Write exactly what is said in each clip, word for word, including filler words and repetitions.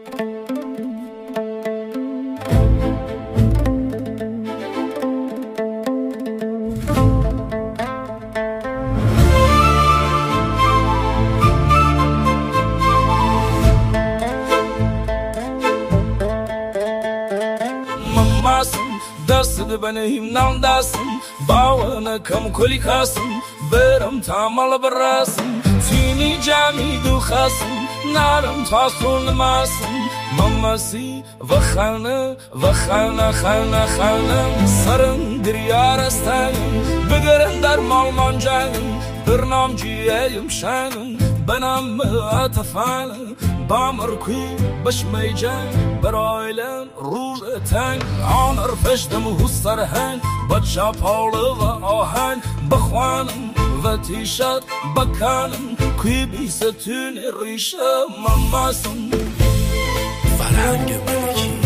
دست بنهیم نام دستم باونه کم کلی خستم برم تامال برسم تینی جمعی دو خستم نرم تا خون مستم ممسی و خانه و خانه خانه خانه سرم دریا رستنم بگرن در مالمان جنم برنام جیهیم شنم بنام اتفانم بامركي باش ما يجان برايلان روز تان عانر فشدم وسرهان بتشا باولغا آهان بخوانم و تيشات بكانم كي بيستون الريشة مماسم فرهنگ ملکی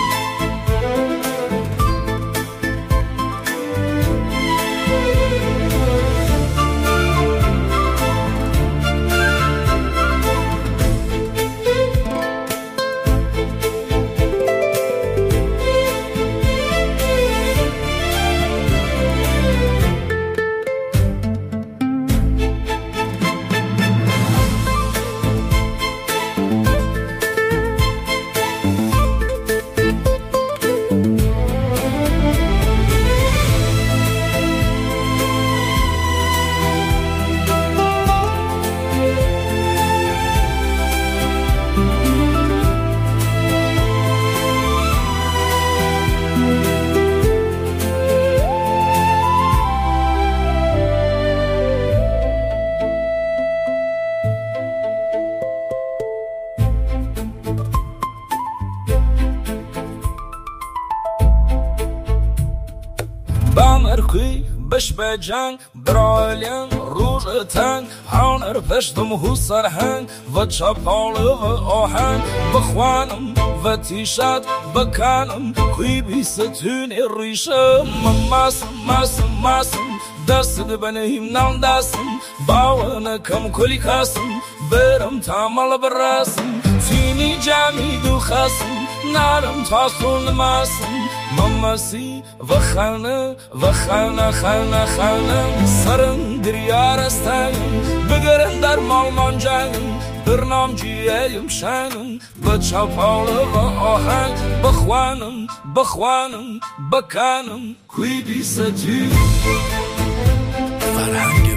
بامركي باش بجان برايلان روز تان هانر فشدم هو سرهان و چپاولغ آهن بخوانم و تیشات بکانم كي بيستون الريشة مماسم ماسم ماسم دست بنهیم نام دستم باونه کم کلی خستم برم تامال برسم تینی جمعی دو خستم نرم تا خون مستم ممسی و خانه و خانه خانه خانه سرم دریا رستنم بگرن در مالمان جنم برنام جیهیم شنم و چپاولغ آهن بخوانم بخوانم بکانم كي بيستون فرهنگ